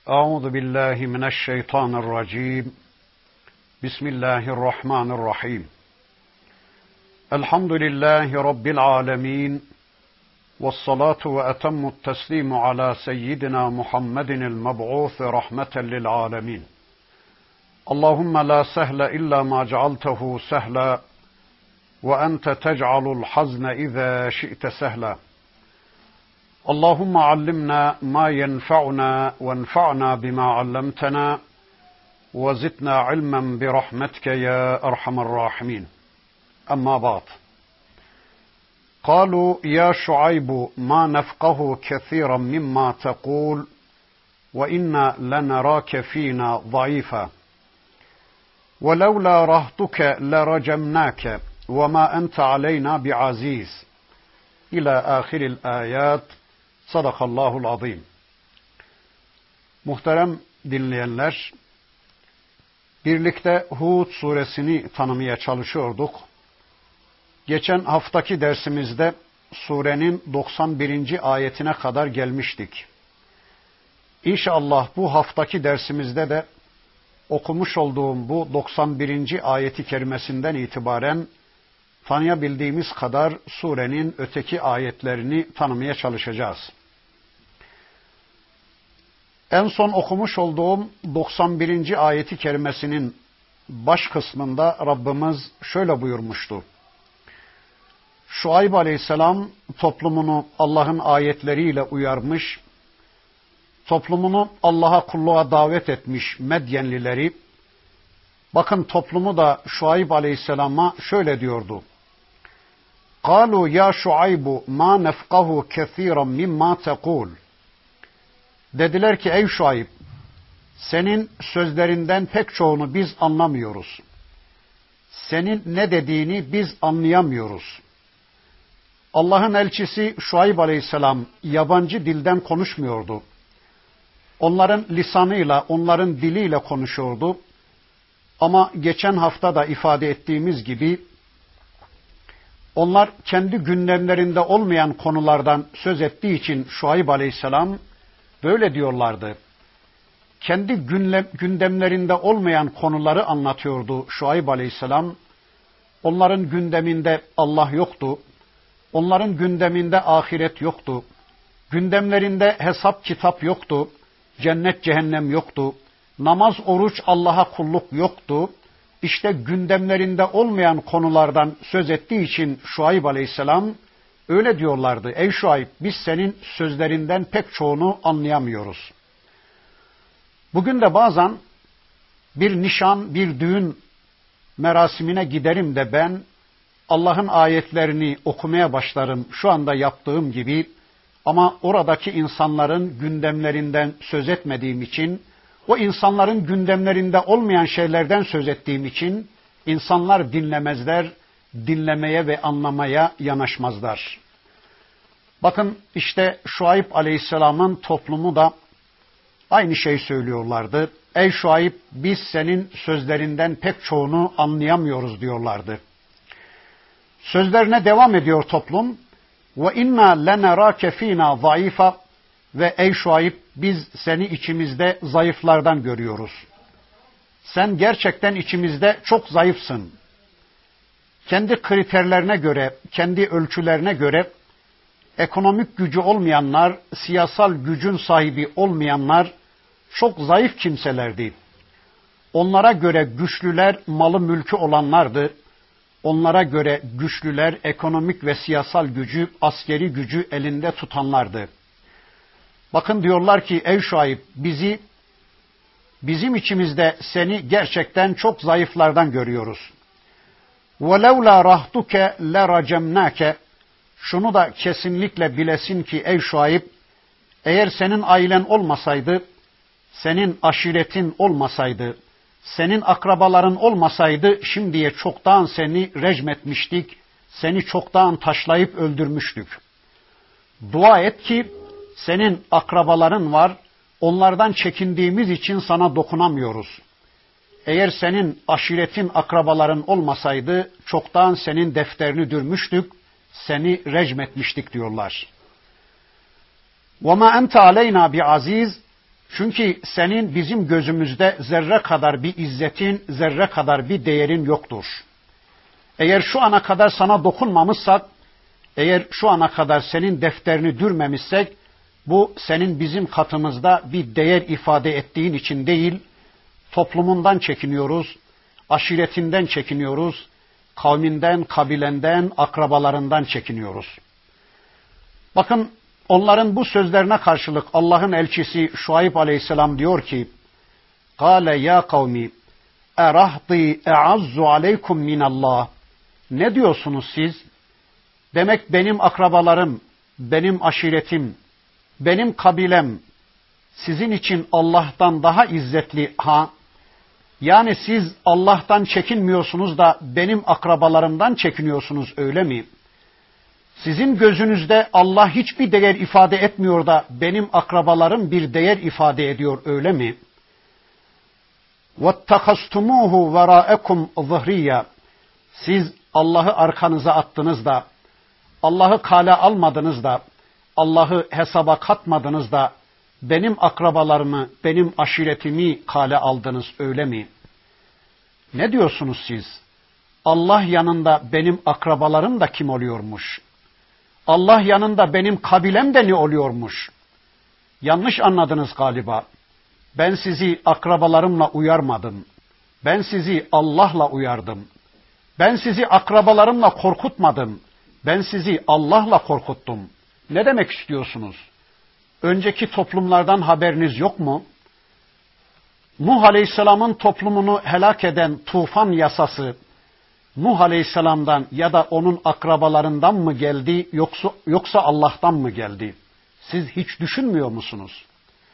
أعوذ بالله من الشيطان الرجيم بسم الله الرحمن الرحيم الحمد لله رب العالمين والصلاة وأتم التسليم على سيدنا محمد المبعوث رحمة للعالمين اللهم لا سهل إلا ما جعلته سهلا وأنت تجعل الحزن إذا شئت سهلا اللهم علمنا ما ينفعنا وانفعنا بما علمتنا وزدنا علما برحمتك يا أرحم الراحمين أما بعد قالوا يا شعيب ما نفقه كثيرا مما تقول وإنا لنراك فينا ضعيفا ولولا رهطك لرجمناك وما أنت علينا بعزيز إلى آخر الآيات. Sadakallahul azim. Muhterem dinleyenler, birlikte Hud suresini tanımaya çalışıyorduk. Geçen haftaki dersimizde surenin 91. ayetine kadar gelmiştik. İnşallah bu haftaki dersimizde de okumuş olduğum bu 91. ayeti kerimesinden itibaren tanıyabildiğimiz kadar surenin öteki ayetlerini tanımaya çalışacağız. En son okumuş olduğum 91. ayeti kerimesinin baş kısmında Rabbimiz şöyle buyurmuştu. Şuayb aleyhisselam toplumunu Allah'ın ayetleriyle uyarmış, toplumunu Allah'a kulluğa davet etmiş Medyenlileri, bakın toplumu da Şuayb aleyhisselama şöyle diyordu. قَالُوا يَا شُعَيْبُ مَا نَفْقَهُ كَثِيرًا مِمَّا تَقُولُ Dediler ki ey Şuayb, senin sözlerinden pek çoğunu biz anlamıyoruz. Senin ne dediğini biz anlayamıyoruz. Allah'ın elçisi Şuayb aleyhisselam yabancı dilden konuşmuyordu. Onların lisanıyla, onların diliyle konuşuyordu. Ama geçen hafta da ifade ettiğimiz gibi onlar kendi gündemlerinde olmayan konulardan söz ettiği için Şuayb aleyhisselam böyle diyorlardı. Kendi gündemlerinde olmayan konuları anlatıyordu Şuayb aleyhisselam. Onların gündeminde Allah yoktu. Onların gündeminde ahiret yoktu. Gündemlerinde hesap kitap yoktu. Cennet cehennem yoktu. Namaz, oruç, Allah'a kulluk yoktu. İşte gündemlerinde olmayan konulardan söz ettiği için Şuayb aleyhisselam öyle diyorlardı. Ey Şuayb, biz senin sözlerinden pek çoğunu anlayamıyoruz. Bugün de bazen bir nişan, bir düğün merasimine giderim de ben Allah'ın ayetlerini okumaya başlarım şu anda yaptığım gibi, ama oradaki insanların gündemlerinden söz etmediğim için, o insanların gündemlerinde olmayan şeylerden söz ettiğim için insanlar dinlemezler, dinlemeye ve anlamaya yanaşmazlar. Bakın işte Şuayb aleyhisselamın toplumu da aynı şey söylüyorlardı. Ey Şuayb, biz senin sözlerinden pek çoğunu anlayamıyoruz diyorlardı. Sözlerine devam ediyor toplum. Ve inna lenerake fina zayıfa ve ey Şuayb, biz seni içimizde zayıflardan görüyoruz. Sen gerçekten içimizde çok zayıfsın. Kendi kriterlerine göre, kendi ölçülerine göre ekonomik gücü olmayanlar, siyasal gücün sahibi olmayanlar çok zayıf kimselerdi. Onlara göre güçlüler malı mülkü olanlardı. Onlara göre güçlüler ekonomik ve siyasal gücü, askeri gücü elinde tutanlardı. Bakın diyorlar ki ey Şuayb, bizim içimizde seni gerçekten çok zayıflardan görüyoruz. وَلَوْلَا رَهْتُكَ لَرَجَمْنَاكَ Şunu da kesinlikle bilesin ki ey Şuayb, eğer senin ailen olmasaydı, senin aşiretin olmasaydı, senin akrabaların olmasaydı şimdiye çoktan seni rejmetmiştik, seni çoktan taşlayıp öldürmüştük. Dua et ki senin akrabaların var, onlardan çekindiğimiz için sana dokunamıyoruz. Eğer senin aşiretin, akrabaların olmasaydı çoktan senin defterini dürmüştük, seni rejmetmiştik diyorlar. وَمَا أَنْتَ عَلَيْنَا بِعَز۪يزٍ Çünkü senin bizim gözümüzde zerre kadar bir izzetin, zerre kadar bir değerin yoktur. Eğer şu ana kadar sana dokunmamışsak, eğer şu ana kadar senin defterini dürmemişsek, bu senin bizim katımızda bir değer ifade ettiğin için değil, toplumundan çekiniyoruz, aşiretinden çekiniyoruz, kavminden, kabilenden, akrabalarından çekiniyoruz. Bakın onların bu sözlerine karşılık Allah'ın elçisi Şuayb aleyhisselam diyor ki, قَالَ يَا قَوْمِ اَرَهْضِي اَعَزُّ عَلَيْكُمْ مِنَ اللّٰهِ Ne diyorsunuz siz? Demek benim akrabalarım, benim aşiretim, benim kabilem sizin için Allah'tan daha izzetli ha? Yani siz Allah'tan çekinmiyorsunuz da benim akrabalarımdan çekiniyorsunuz öyle mi? Sizin gözünüzde Allah hiçbir değer ifade etmiyor da benim akrabalarım bir değer ifade ediyor öyle mi? وَاتَّخَزْتُمُوهُ وَرَاءَكُمْ ظِهْرِيًّا Siz Allah'ı arkanıza attınız da, Allah'ı kale almadınız da, Allah'ı hesaba katmadınız da, benim akrabalarımı, benim aşiretimi kale aldınız öyle mi? Ne diyorsunuz siz? Allah yanında benim akrabalarım da kim oluyormuş? Allah yanında benim kabilem de ne oluyormuş? Yanlış anladınız galiba. Ben sizi akrabalarımla uyarmadım. Ben sizi Allah'la uyardım. Ben sizi akrabalarımla korkutmadım. Ben sizi Allah'la korkuttum. Ne demek istiyorsunuz? Önceki toplumlardan haberiniz yok mu? Nuh Aleyhisselam'ın toplumunu helak eden tufan yasası Nuh Aleyhisselam'dan ya da onun akrabalarından mı geldi yoksa Allah'tan mı geldi? Siz hiç düşünmüyor musunuz?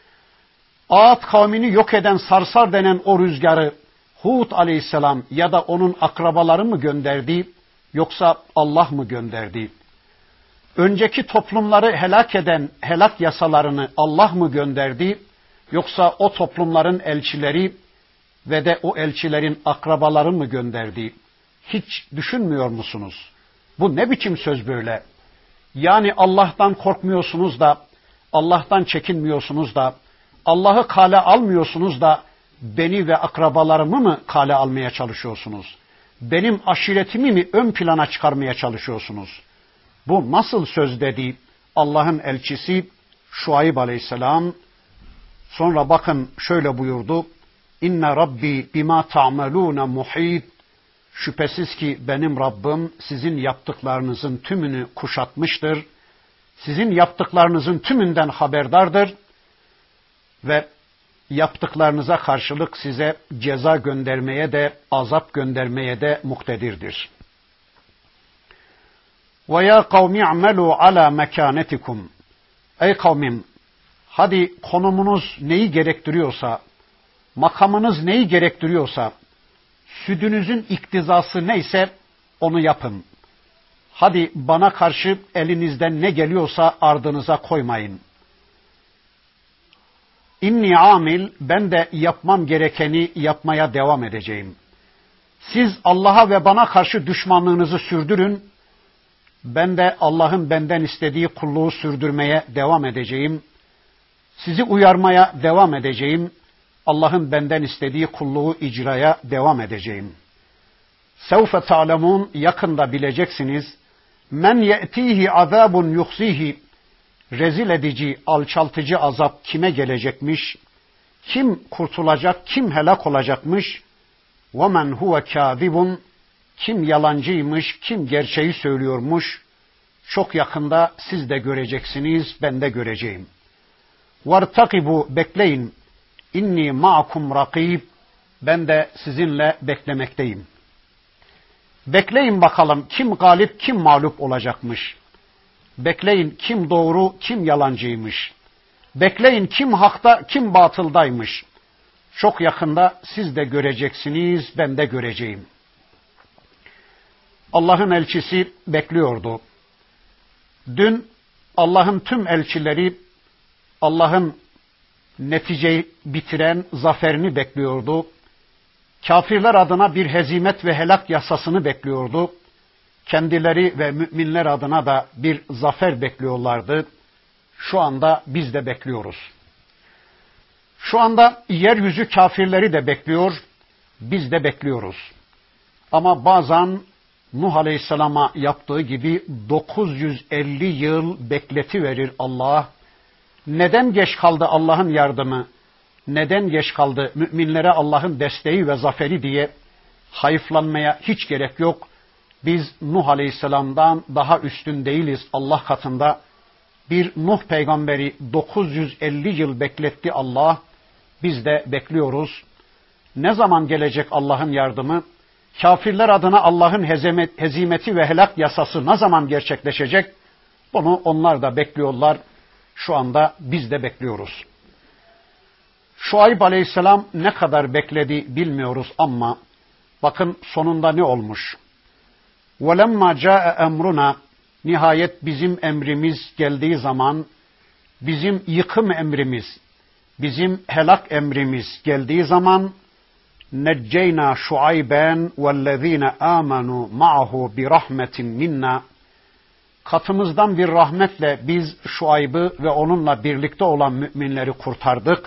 Ağat kavmini yok eden sarsar denen o rüzgarı Hud Aleyhisselam ya da onun akrabaları mı gönderdi yoksa Allah mı gönderdi? Önceki toplumları helak eden helak yasalarını Allah mı gönderdi yoksa o toplumların elçileri ve de o elçilerin akrabaları mı gönderdi? Hiç düşünmüyor musunuz? Bu ne biçim söz böyle? Yani Allah'tan korkmuyorsunuz da, Allah'tan çekinmiyorsunuz da, Allah'ı kale almıyorsunuz da, beni ve akrabalarımı mı kale almaya çalışıyorsunuz? Benim aşiretimi mi ön plana çıkarmaya çalışıyorsunuz? Bu nasıl söz dedi Allah'ın elçisi Şuayb aleyhisselam. Sonra bakın şöyle buyurdu. İnne Rabbi bima ta'melûne muhit. Şüphesiz ki benim Rabbim sizin yaptıklarınızın tümünü kuşatmıştır. Sizin yaptıklarınızın tümünden haberdardır. Ve yaptıklarınıza karşılık size ceza göndermeye de, azap göndermeye de muktedirdir. وَيَا قَوْمِ اعْمَلُوا عَلَى مَكَانَتِكُمْ Ey kavmim, hadi konumunuz neyi gerektiriyorsa, makamınız neyi gerektiriyorsa, südünüzün iktizası neyse onu yapın. Hadi bana karşı elinizden ne geliyorsa ardınıza koymayın. İnni amil, ben de yapmam gerekeni yapmaya devam edeceğim. Siz Allah'a ve bana karşı düşmanlığınızı sürdürün. Ben de Allah'ın benden istediği kulluğu sürdürmeye devam edeceğim. Sizi uyarmaya devam edeceğim. Allah'ın benden istediği kulluğu icraya devam edeceğim. Sevfe ta'lemun, yakında bileceksiniz. Men ye'tihi azabun yuhzihi, rezil edici, alçaltıcı azap kime gelecekmiş? Kim kurtulacak, kim helak olacakmış? وَمَنْ هُوَ كَاذِبٌ Kim yalancıymış, kim gerçeği söylüyormuş? Çok yakında siz de göreceksiniz, ben de göreceğim. وَارْتَقِبُوا Bekleyin. İnni ma'akum rakib. Ben de sizinle beklemekteyim. Bekleyin bakalım kim galip, kim mağlup olacakmış. Bekleyin kim doğru, kim yalancıymış. Bekleyin kim hakta, kim batıldaymış. Çok yakında siz de göreceksiniz, ben de göreceğim. Allah'ın elçisi bekliyordu. Dün Allah'ın tüm elçileri Allah'ın neticeyi bitiren zaferini bekliyordu. Kafirler adına bir hezimet ve helak yasasını bekliyordu. Kendileri ve müminler adına da bir zafer bekliyorlardı. Şu anda biz de bekliyoruz. Şu anda yeryüzü kafirleri de bekliyor, biz de bekliyoruz. Ama bazen Nuh Aleyhisselam'a yaptığı gibi 950 yıl bekletiverir Allah. Neden geç kaldı Allah'ın yardımı? Neden geç kaldı müminlere Allah'ın desteği ve zaferi diye hayıflanmaya hiç gerek yok. Biz Nuh Aleyhisselam'dan daha üstün değiliz Allah katında. Bir Nuh peygamberi 950 yıl bekletti Allah. Biz de bekliyoruz. Ne zaman gelecek Allah'ın yardımı? Kafirler adına Allah'ın hezimeti ve helak yasası ne zaman gerçekleşecek? Bunu onlar da bekliyorlar. Şu anda biz de bekliyoruz. Şuayb Aleyhisselam ne kadar bekledi bilmiyoruz ama bakın sonunda ne olmuş? وَلَمَّا جَاءَ اَمْرُنَا Nihayet bizim emrimiz geldiği zaman, bizim yıkım emrimiz, bizim helak emrimiz geldiği zaman نَجَّيْنَا شُعَيْبًا وَالَّذ۪ينَ آمَنُوا مَعَهُ بِرَحْمَةٍ مِنَّا Katımızdan bir rahmetle biz Şuayb'ı ve onunla birlikte olan müminleri kurtardık.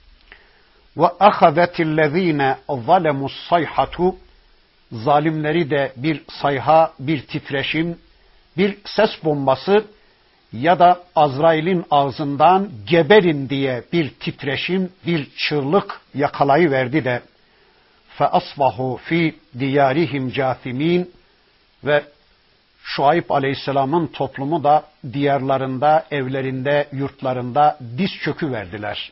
وَأَخَذَتِ الَّذ۪ينَ ظَلَمُوا الصَّيْحَةُ Zalimleri de bir sayha, bir titreşim, bir ses bombası ya da Azrail'in ağzından geberin diye bir titreşim, bir çığlık yakalayıverdi de فَأَصْبَحُوا ف۪ي دِيَارِهِمْ جَاثِم۪ينَ Ve Şuayb Aleyhisselam'ın toplumu da diyarlarında, evlerinde, yurtlarında diz çöküverdiler.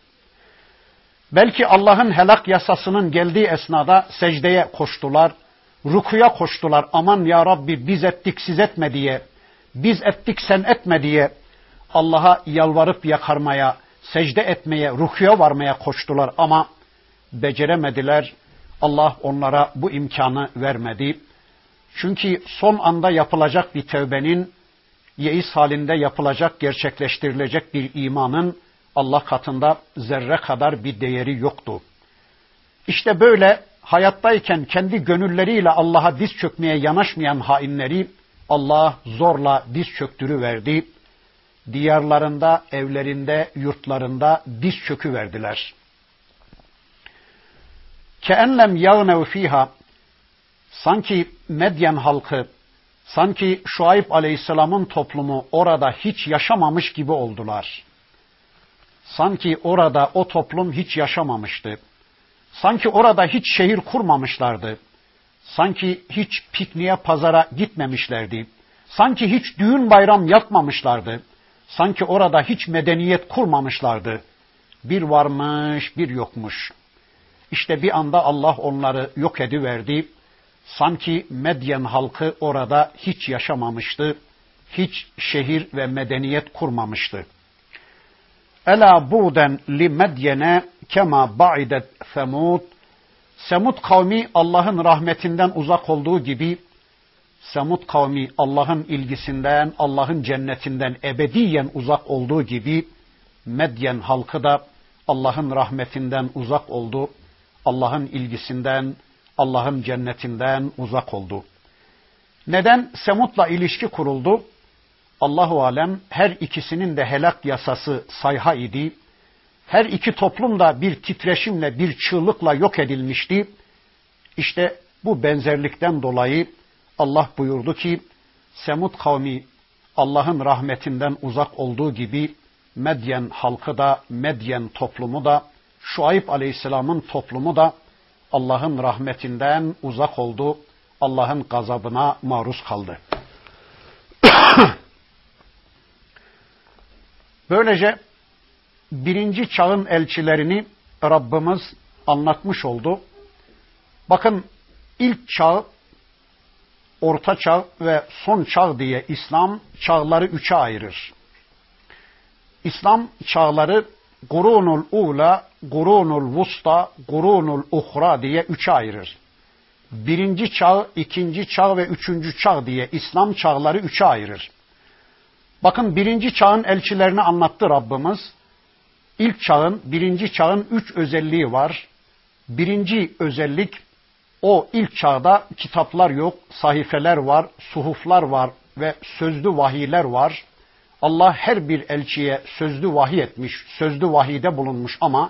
Belki Allah'ın helak yasasının geldiği esnada secdeye koştular, rukuya koştular. Aman ya Rabbi biz ettik siz etme diye, biz ettik sen etme diye Allah'a yalvarıp yakarmaya, secde etmeye, rukuya varmaya koştular ama beceremediler. Allah onlara bu imkanı vermedi. Çünkü son anda yapılacak bir tevbenin, yeis halinde yapılacak, gerçekleştirilecek bir imanın Allah katında zerre kadar bir değeri yoktu. İşte böyle hayattayken kendi gönülleriyle Allah'a diz çökmeye yanaşmayan hainleri Allah zorla diz çöktürüverdi. Diyarlarında, evlerinde, yurtlarında diz çöküverdiler. كَاَنْلَمْ يَغْنَوْ ف۪يهَا Sanki Medyen halkı, sanki Şuayb Aleyhisselam'ın toplumu orada hiç yaşamamış gibi oldular. Sanki orada o toplum hiç yaşamamıştı. Sanki orada hiç şehir kurmamışlardı. Sanki hiç pikniğe, pazara gitmemişlerdi. Sanki hiç düğün bayram yapmamışlardı. Sanki orada hiç medeniyet kurmamışlardı. Bir varmış, bir yokmuş. İşte bir anda Allah onları yok ediverdi. Sanki Medyen halkı orada hiç yaşamamıştı. Hiç şehir ve medeniyet kurmamıştı. Ela buden li Medyene kema ba'idet Semud. Semud kavmi Allah'ın rahmetinden uzak olduğu gibi, Semud kavmi Allah'ın ilgisinden, Allah'ın cennetinden ebediyen uzak olduğu gibi, Medyen halkı da Allah'ın rahmetinden uzak oldu. Allah'ın ilgisinden, Allah'ın cennetinden uzak oldu. Neden Semud'la ilişki kuruldu? Allahu alem her ikisinin de helak yasası sayha idi. Her iki toplum da bir titreşimle, bir çığlıkla yok edilmişti. İşte bu benzerlikten dolayı Allah buyurdu ki, Semud kavmi Allah'ın rahmetinden uzak olduğu gibi Medyen halkı da, Medyen toplumu da, Şuayb Aleyhisselam'ın toplumu da Allah'ın rahmetinden uzak oldu. Allah'ın gazabına maruz kaldı. Böylece birinci çağın elçilerini Rabbimiz anlatmış oldu. Bakın ilk çağ, orta çağ ve son çağ diye İslam çağları üçe ayırır. İslam çağları Kurunul Ula, Kurunul Vusta, Kurunul Uhra diye üçe ayırır. Birinci çağ, ikinci çağ ve üçüncü çağ diye İslam çağları üçe ayırır. Bakın birinci çağın elçilerini anlattı Rabbimiz. İlk çağın, birinci çağın üç özelliği var. Birinci özellik, o ilk çağda kitaplar yok, sahifeler var, suhuflar var ve sözlü vahiyler var. Allah her bir elçiye sözlü vahiy etmiş, sözlü vahiyde bulunmuş ama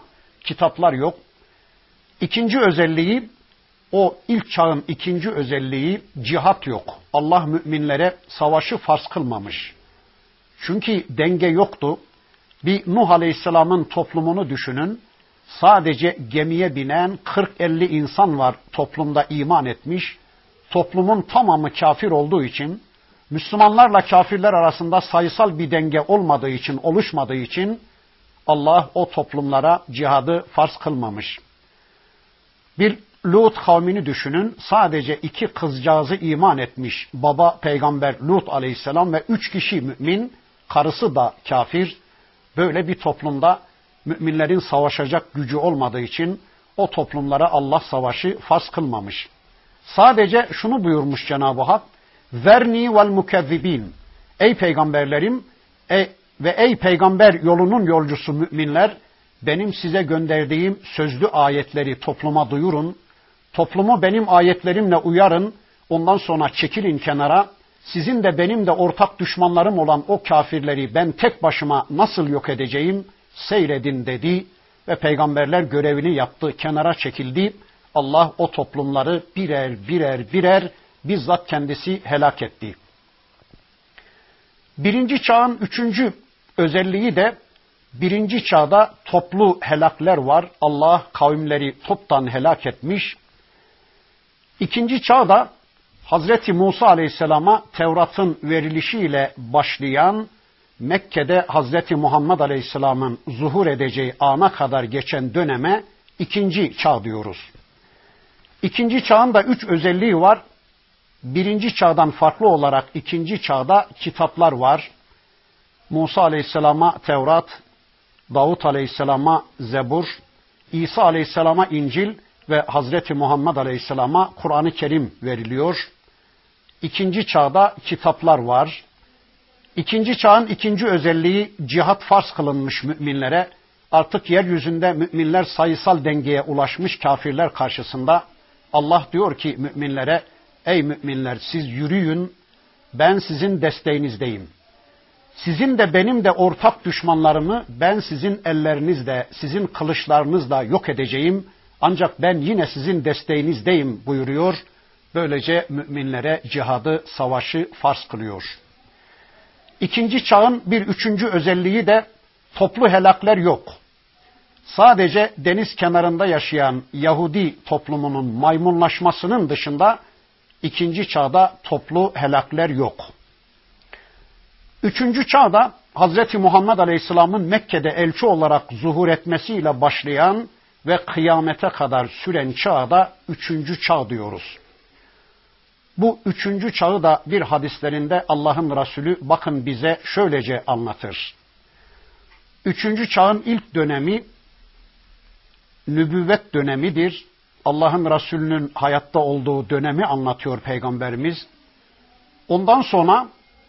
kitaplar yok. İkinci özelliği, o ilk çağın ikinci özelliği cihat yok. Allah müminlere savaşı farz kılmamış. Çünkü denge yoktu. Bir Nuh Aleyhisselam'ın toplumunu düşünün. Sadece gemiye binen 40-50 insan var toplumda iman etmiş. Toplumun tamamı kafir olduğu için, Müslümanlarla kafirler arasında sayısal bir denge olmadığı için, oluşmadığı için Allah o toplumlara cihadı farz kılmamış. Bir Lut kavmini düşünün. Sadece 2 kızcağızı iman etmiş. Baba peygamber Lut aleyhisselam ve 3 kişi mümin, karısı da kafir. Böyle bir toplumda müminlerin savaşacak gücü olmadığı için o toplumlara Allah savaşı farz kılmamış. Sadece şunu buyurmuş Cenab-ı Hak: "Verni vel mukezzibin." Ey peygamberlerim ve ey peygamber yolunun yolcusu müminler, benim size gönderdiğim sözlü ayetleri topluma duyurun. Toplumu benim ayetlerimle uyarın. Ondan sonra çekilin kenara. Sizin de benim de ortak düşmanlarım olan o kafirleri ben tek başıma nasıl yok edeceğim seyredin dedi ve peygamberler görevini yaptı, kenara çekildi. Allah o toplumları birer bizzat kendisi helak etti. Birinci çağın 3. özelliği de birinci çağda toplu helakler var. Allah kavimleri toptan helak etmiş. İkinci çağda Hazreti Musa Aleyhisselam'a Tevrat'ın verilişiyle başlayan, Mekke'de Hazreti Muhammed Aleyhisselam'ın zuhur edeceği ana kadar geçen döneme ikinci çağ diyoruz. İkinci çağın da 3 özelliği var. Birinci çağdan farklı olarak ikinci çağda kitaplar var. Musa Aleyhisselam'a Tevrat, Davut Aleyhisselam'a Zebur, İsa Aleyhisselam'a İncil ve Hazreti Muhammed Aleyhisselam'a Kur'an-ı Kerim veriliyor. İkinci çağda kitaplar var. İkinci çağın ikinci özelliği cihat farz kılınmış müminlere. Artık yeryüzünde müminler sayısal dengeye ulaşmış kafirler karşısında. Allah diyor ki müminlere, ey müminler siz yürüyün, ben sizin desteğinizdeyim. Sizin de benim de ortak düşmanlarımı ben sizin ellerinizle, sizin kılıçlarınızla yok edeceğim. Ancak ben yine sizin desteğinizdeyim buyuruyor. Böylece müminlere cihadı, savaşı farz kılıyor. İkinci çağın bir 3. özelliği de toplu helakler yok. Sadece deniz kenarında yaşayan Yahudi toplumunun maymunlaşmasının dışında ikinci çağda toplu helakler yok. 3. çağda Hazreti Muhammed Aleyhisselam'ın Mekke'de elçi olarak zuhur etmesiyle başlayan ve kıyamete kadar süren çağda 3. çağ diyoruz. Bu 3. çağı da bir hadislerinde Allah'ın Resulü bakın bize şöylece anlatır. 3. çağın ilk dönemi nübüvvet dönemidir. Allah'ın Resulü'nün hayatta olduğu dönemi anlatıyor Peygamberimiz. Ondan sonra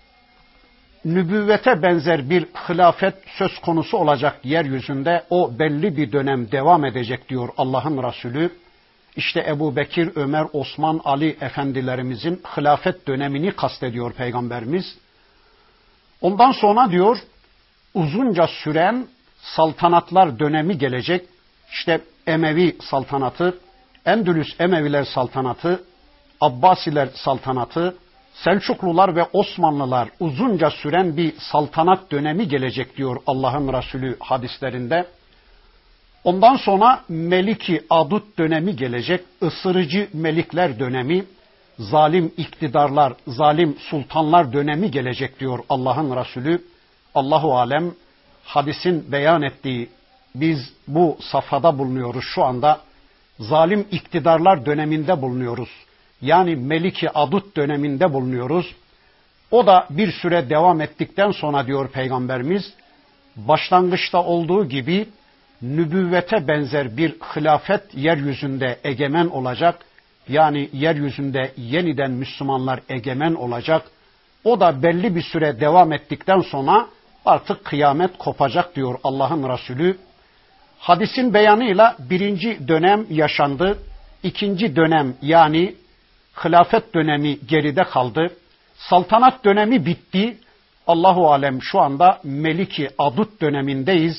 nübüvvete benzer bir hilafet söz konusu olacak yeryüzünde. O belli bir dönem devam edecek diyor Allah'ın Resulü. İşte Ebu Bekir, Ömer, Osman, Ali efendilerimizin hilafet dönemini kastediyor Peygamberimiz. Ondan sonra diyor uzunca süren saltanatlar dönemi gelecek. İşte Emevi saltanatı, Endülüs Emeviler saltanatı, Abbasiler saltanatı, Selçuklular ve Osmanlılar uzunca süren bir saltanat dönemi gelecek diyor Allah'ın Resulü hadislerinde. Ondan sonra Meliki Adut dönemi gelecek, ısırıcı melikler dönemi, zalim iktidarlar, zalim sultanlar dönemi gelecek diyor Allah'ın Resulü. Allahu alem hadisin beyan ettiği, biz bu safhada bulunuyoruz şu anda, zalim iktidarlar döneminde bulunuyoruz. Yani Meliki Adut döneminde bulunuyoruz. O da bir süre devam ettikten sonra diyor Peygamberimiz, başlangıçta olduğu gibi nübüvvete benzer bir hilafet yeryüzünde egemen olacak. Yani yeryüzünde yeniden Müslümanlar egemen olacak. O da belli bir süre devam ettikten sonra artık kıyamet kopacak diyor Allah'ın Resulü. Hadisin beyanıyla birinci dönem yaşandı. İkinci dönem yani hilafet dönemi geride kaldı. Saltanat dönemi bitti. Allahu alem şu anda Meliki Adut dönemindeyiz.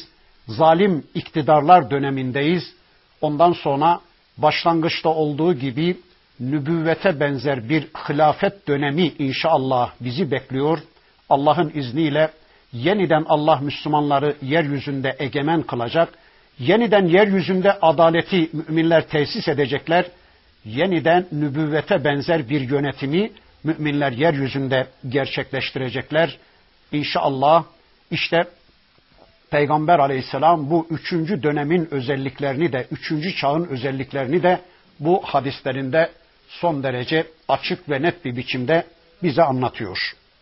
zalim iktidarlar dönemindeyiz. Ondan sonra başlangıçta olduğu gibi nübüvvete benzer bir hilafet dönemi inşallah bizi bekliyor. Allah'ın izniyle yeniden Allah Müslümanları yeryüzünde egemen kılacak. Yeniden yeryüzünde adaleti müminler tesis edecekler. Yeniden nübüvvete benzer bir yönetimi müminler yeryüzünde gerçekleştirecekler. İnşallah işte Peygamber Aleyhisselam bu 3. dönemin özelliklerini de, 3. çağın özelliklerini de bu hadislerinde son derece açık ve net bir biçimde bize anlatıyor.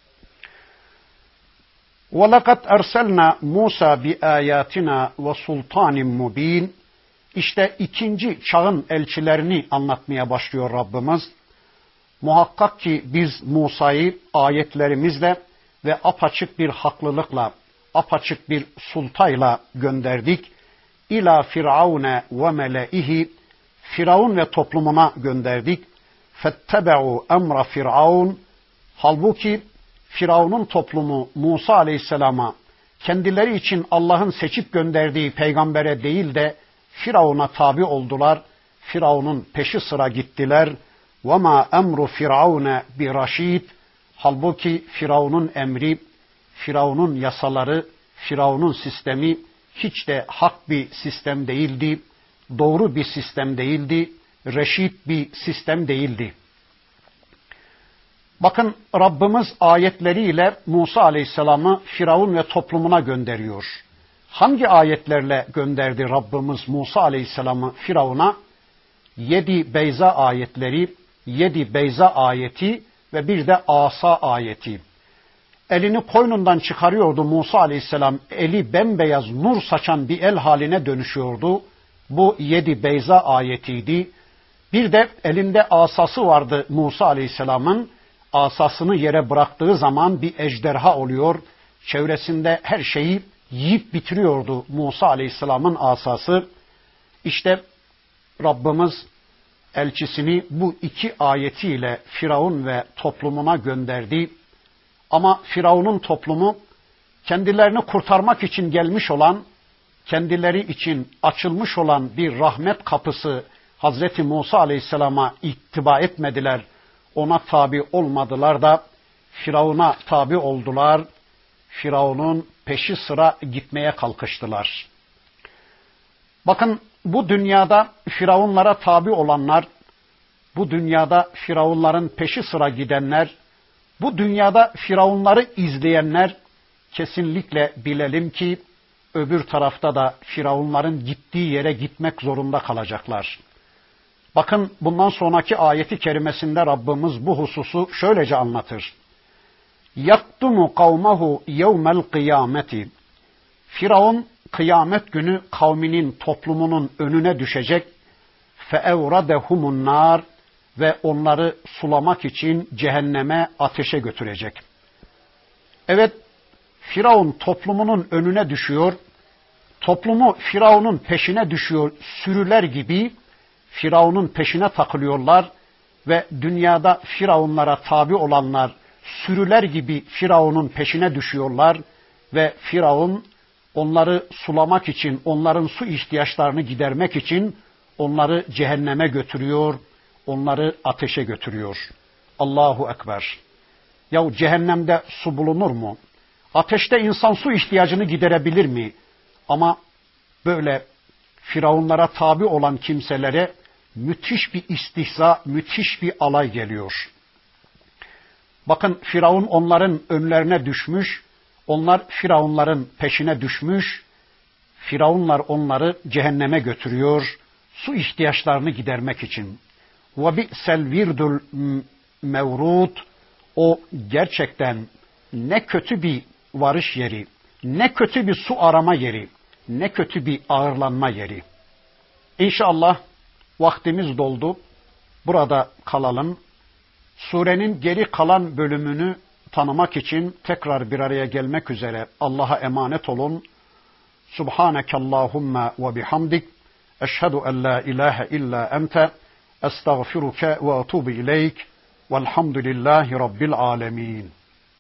وَلَقَدْ اَرْسَلْنَا مُوسَى بِآيَاتِنَا وَسُلْطَانٍ مُب۪ينَ İşte 2. çağın elçilerini anlatmaya başlıyor Rabbimiz. Muhakkak ki biz Musa'yı ayetlerimizle ve apaçık bir haklılıkla, apaçık bir sultayla gönderdik. İlâ firavune ve meleihi, Firavun ve toplumuna gönderdik. Fettebe'u emra firavun, halbuki Firavun'un toplumu Musa Aleyhisselam'a kendileri için Allah'ın seçip gönderdiği peygambere değil de Firavun'a tabi oldular. Firavun'un peşi sıra gittiler. وَمَا emru firavune biraşid, halbuki Firavun'un emri, Firavun'un yasaları, Firavun'un sistemi hiç de hak bir sistem değildi, doğru bir sistem değildi, reşit bir sistem değildi. Bakın Rabbimiz ayetleriyle Musa Aleyhisselam'ı Firavun ve toplumuna gönderiyor. Hangi ayetlerle gönderdi Rabbimiz Musa Aleyhisselam'ı Firavun'a? 7 Beyza ayetleri, 7 Beyza ayeti ve bir de Asa ayeti. Elini koynundan çıkarıyordu Musa Aleyhisselam, eli bembeyaz nur saçan bir el haline dönüşüyordu. Bu 7 Beyza ayetiydi. Bir de elinde asası vardı Musa Aleyhisselam'ın. Asasını yere bıraktığı zaman bir ejderha oluyor. Çevresinde her şeyi yiyip bitiriyordu Musa Aleyhisselam'ın asası. İşte Rabbimiz elçisini bu 2 ayetiyle Firavun ve toplumuna gönderdi. Ama Firavun'un toplumu kendilerini kurtarmak için gelmiş olan, kendileri için açılmış olan bir rahmet kapısı Hazreti Musa Aleyhisselam'a ittiba etmediler. Ona tabi olmadılar da Firavun'a tabi oldular. Firavun'un peşi sıra gitmeye kalkıştılar. Bakın bu dünyada Firavunlara tabi olanlar, bu dünyada Firavunların peşi sıra gidenler, bu dünyada Firavunları izleyenler kesinlikle bilelim ki öbür tarafta da Firavunların gittiği yere gitmek zorunda kalacaklar. Bakın bundan sonraki ayeti kerimesinde Rabbimiz bu hususu şöylece anlatır. Yaktumu kavmehu yevmel kıyameti. Firavun kıyamet günü kavminin, toplumunun önüne düşecek. Feevradehumun nar, ve onları sulamak için cehenneme, ateşe götürecek. Evet, Firavun toplumunun önüne düşüyor. Toplumu Firavun'un peşine düşüyor. Sürüler gibi Firavun'un peşine takılıyorlar ve dünyada Firavunlara tabi olanlar sürüler gibi Firavun'un peşine düşüyorlar ve Firavun onları sulamak için, onların su ihtiyaçlarını gidermek için onları cehenneme götürüyor, onları ateşe götürüyor. Allahu Ekber. Yahu cehennemde su bulunur mu? Ateşte insan su ihtiyacını giderebilir mi? Ama böyle Firavunlara tabi olan kimselere müthiş bir istihza, müthiş bir alay geliyor. Bakın Firavun onların önlerine düşmüş, onlar Firavunların peşine düşmüş, Firavunlar onları cehenneme götürüyor, su ihtiyaçlarını gidermek için. وَبِئْسَ الْوِرْدُ الْمَوْرُودُ. O gerçekten ne kötü bir varış yeri, ne kötü bir su arama yeri, ne kötü bir ağırlanma yeri. İnşallah vaktimiz doldu. Burada kalalım. Surenin geri kalan bölümünü tanımak için tekrar bir araya gelmek üzere Allah'a emanet olun. Subhanekallahumma ve bihamdik. Eşhedü en la ilahe illa ente. Estağfiruke ve etubu ileyk. Velhamdülillahi Rabbil alemin.